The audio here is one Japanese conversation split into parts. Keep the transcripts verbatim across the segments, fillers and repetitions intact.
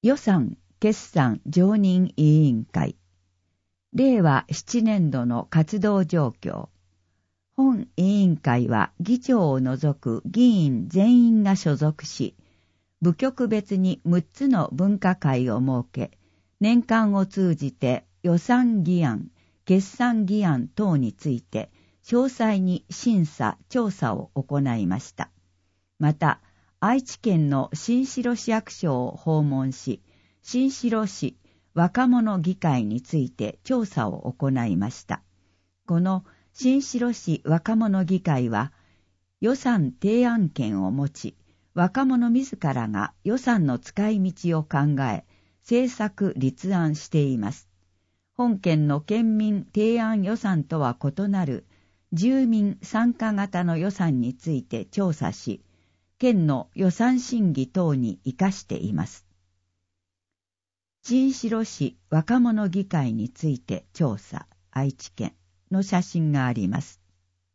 予算決算常任委員会、令和ななねん度の活動状況。本委員会は議長を除く議員全員が所属し、部局別にむっつの分科会を設け、年間を通じて予算議案、決算議案等について詳細に審査・調査を行いました。また、愛知県の新城市役所を訪問し、新城市若者議会について調査を行いました。この新城市若者議会は予算提案権を持ち、若者自らが予算の使い道を考え、政策立案しています。本県の県民提案予算とは異なる住民参加型の予算について調査し、県の予算審議等に生かしています。新城市若者議会について調査、愛知県の写真があります。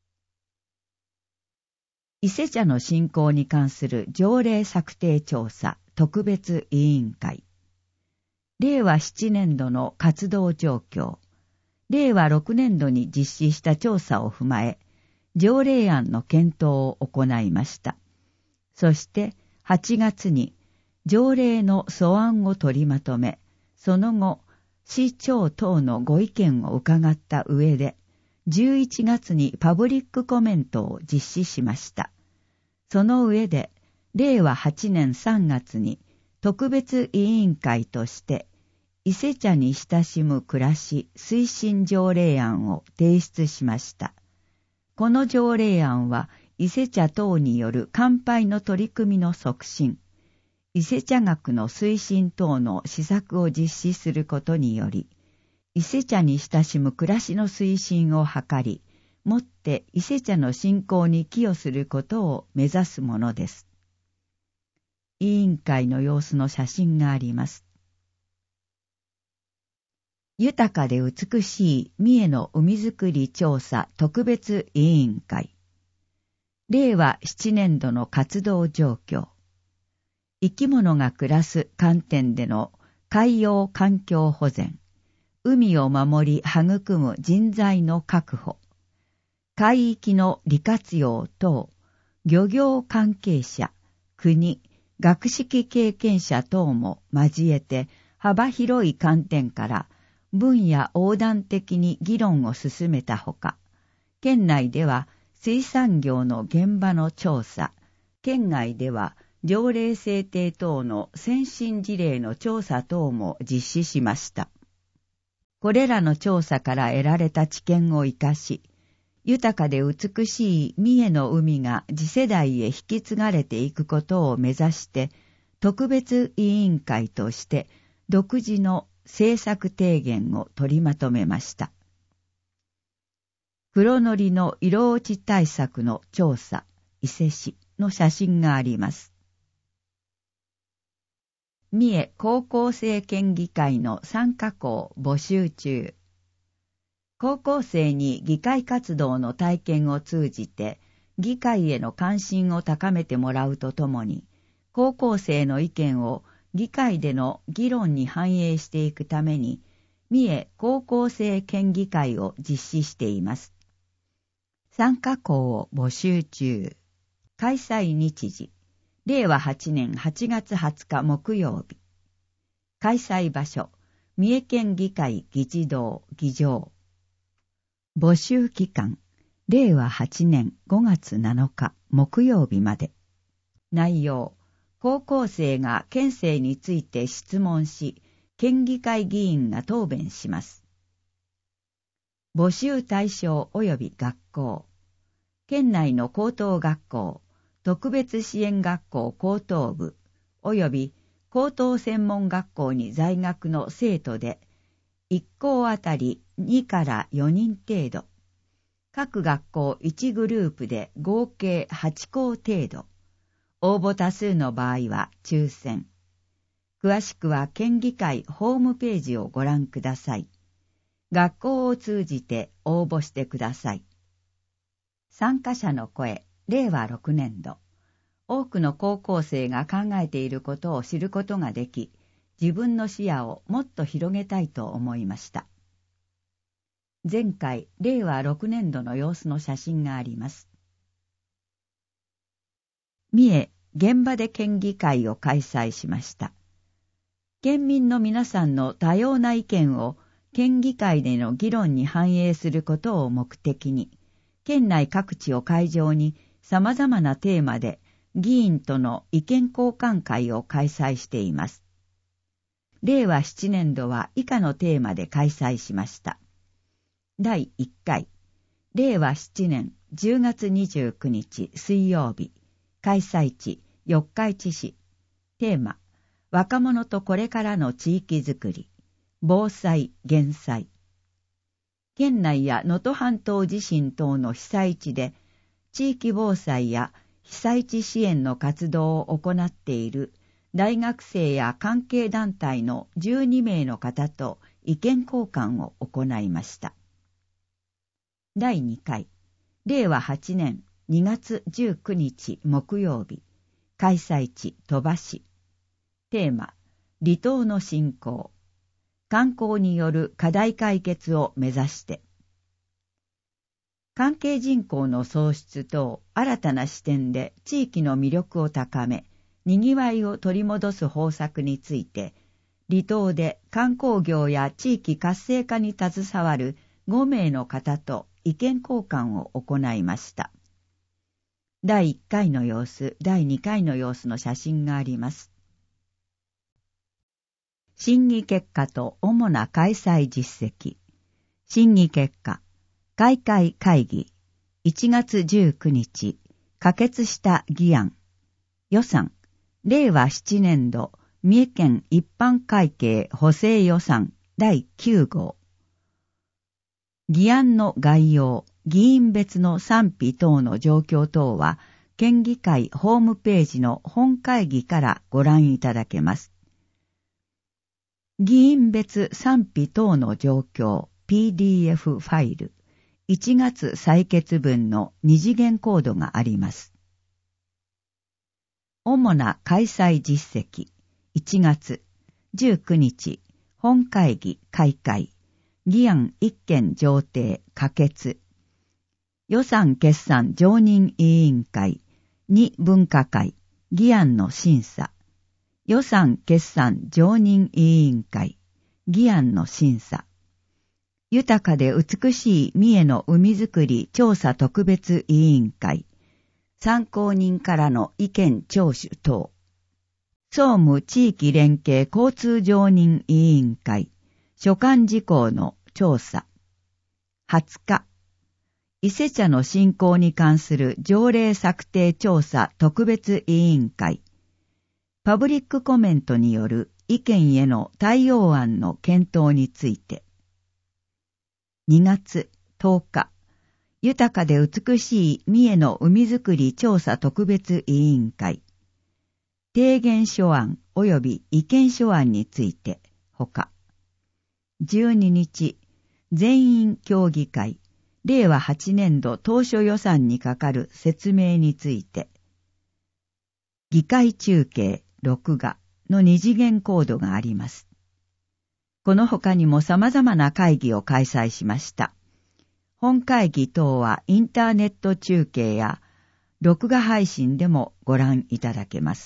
伊勢茶の振興に関する条例策定調査特別委員会。令和ななねん度の活動状況。令和ろくねん度に実施した調査を踏まえ、条例案の検討を行いました。そしてはちがつに条例の素案を取りまとめ、その後、市長等のご意見を伺った上で、じゅういちがつにパブリックコメントを実施しました。その上で、令和はちねんさんがつに特別委員会として、伊勢茶に親しむ暮らし推進条例案を提出しました。この条例案は、伊勢茶等による乾杯の取り組みの促進、伊勢茶学の推進等の施策を実施することにより、伊勢茶に親しむ暮らしの推進を図り、もって伊勢茶の振興に寄与することを目指すものです。委員会の様子の写真があります。豊かで美しい三重の海づくり調査特別委員会。令和ななねん度の活動状況。生き物が暮らす観点での海洋環境保全、海を守り育む人材の確保、海域の利活用等、漁業関係者、国、学識経験者等も交えて幅広い観点から分野横断的に議論を進めたほか、県内では水産業の現場の調査、県外では条例制定等の先進事例の調査等も実施しました。これらの調査から得られた知見を生かし、豊かで美しい三重の海が次世代へ引き継がれていくことを目指して、特別委員会として独自の政策提言を取りまとめました。黒のりの色落ち対策の調査、伊勢市の写真があります。三重高校生県議会の参加校募集中。高校生に議会活動の体験を通じて、議会への関心を高めてもらうとともに、高校生の意見を議会での議論に反映していくために、三重高校生県議会を実施しています。参加校を募集中。開催日時。令和はちねんはちがつはつか木曜日。開催場所。三重県議会議事堂議場。募集期間。令和はちねんごがつなのか木曜日まで。内容。高校生が県政について質問し、県議会議員が答弁します。募集対象及び学校。県内の高等学校、特別支援学校高等部、及び高等専門学校に在学の生徒で、いっ校あたりにからよにん程度。各学校いちグループで合計はち校程度。応募多数の場合は抽選。詳しくは県議会ホームページをご覧ください。学校を通じて応募してください。参加者の声、令和ろくねん度。多くの高校生が考えていることを知ることができ、 自分の視野をもっと広げたいと思いました。前回、れいわろくねんどの様子の写真があります。三重現場で県議会を開催しました。県民の皆さんの多様な意見を県議会での議論に反映することを目的に、県内各地を会場に様々なテーマで議員との意見交換会を開催しています。れいわななねんどは以下のテーマで開催しました。だいいっかい、れいわななねんじゅうがつにじゅうくにち水曜日、開催地四日市市、テーマ、若者とこれからの地域づくり、防災・減災。県内や能登半島地震等の被災地で、地域防災や被災地支援の活動を行っている大学生や関係団体のじゅうにめいの方と意見交換を行いました。だいにかい、れいわはちねんにがつじゅうくにち木曜日、開催地鳥羽市、テーマ、離島の振興、観光による課題解決を目指して、関係人口の創出等新たな視点で地域の魅力を高め、にぎわいを取り戻す方策について、離島で観光業や地域活性化に携わるごめいの方と意見交換を行いました。だいいっかいの様子、だいにかいの様子の写真があります。審議結果と主な開催実績。審議結果、開会会議、いちがつじゅうくにち、可決した議案。予算、れいわななねんど、三重県一般会計補正予算だいきゅうごう。議案の概要、議員別の賛否等の状況等は、県議会ホームページの本会議からご覧いただけます。議員別賛否等の状況 ピーディーエフ ファイル、いちがつ採決分の二次元コードがあります。主な開催実績、いちがつじゅうくにち、本会議開会。議案いっけん上呈可決。予算決算常任委員会、に分科会、議案の審査。予算決算常任委員会、議案の審査。豊かで美しい三重の海づくり調査特別委員会、参考人からの意見聴取等。総務地域連携交通常任委員会、所管事項の調査。はつか、伊勢茶の振興に関する条例策定調査特別委員会。パブリックコメントによる意見への対応案の検討について。にがつとおか、豊かで美しい三重の海づくり調査特別委員会。提言書案及び意見書案について、ほか。じゅうににち、全員協議会、れいわはちねんど当初予算にかかる説明について。議会中継、録画の二次元コードがあります。この他にも様々な会議を開催しました。本会議等はインターネット中継や録画配信でもご覧いただけます。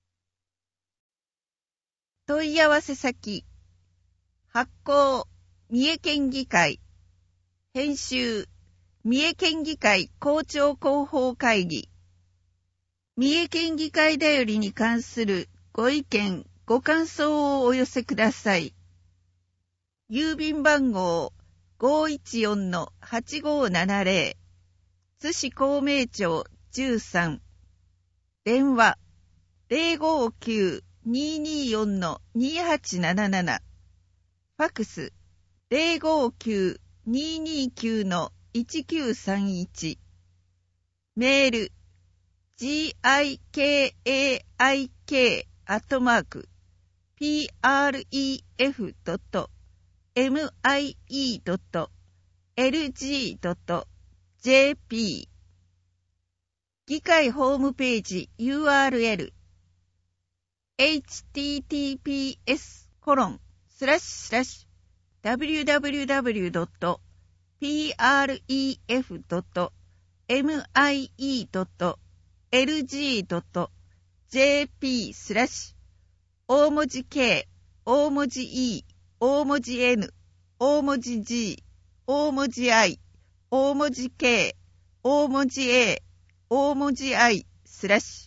問い合わせ先、発行、三重県議会、編集、三重県議会公聴広報会議。三重県議会だよりに関するご意見、ご感想をお寄せください。郵便番号 ごーいちよんのはちごーななぜろ 津市公明町じゅうさん。電話 ゼロごーきゅう にーにーよんのにーはちなななな。ファクス ゼロごーきゅう にーにーきゅうのいちきゅうさんいち。メールジーアイケーエーアイケー アットマーク ピーアールイーエフ ドット エムアイイー ドット エルジー ドット ジェーピー 議会ホームページ ユーアールエルエイチティーティーピーエスコロンスラッシュスラッシュダブリューダブリューダブリュードットピーアールイーエフドットエムアイイードットエルジードットジェーピースラッシュ大文字 K、大文字 E、大文字 N、大文字 G、大文字 I、大文字 K、大文字 A、大文字 I スラッシュ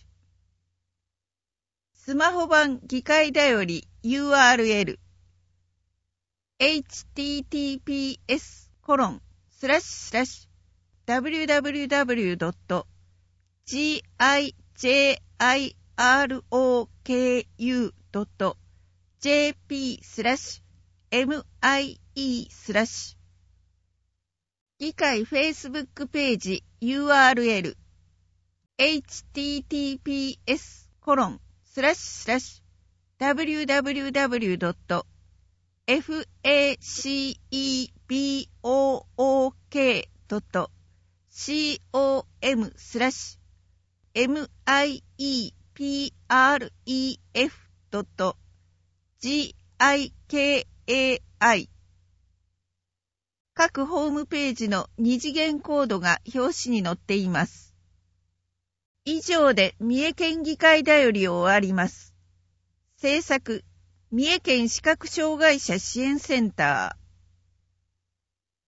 スマホ版議会だより ユーアールエル エイチティーティーピーエスコロンスラッシュスラッシュダブリューダブリューダブリュードットジーアイジェーアイアールオーケーユードットジェーピースラッシュエムアイイースラッシュ議会フェイスブックページ ユーアールエル エイチティーティーピーエスコロンスラッシュスラッシュダブリューダブリューダブリュードットエフエーシーイービーオーオーケードットシーオーエムスラッシュエムアイイーピーアールイーエフドットジーアイケーエーアイ 各ホームページの二次元コードが表紙に載っています。以上で三重県議会だよりを終わります。制作、三重県視覚障害者支援センター。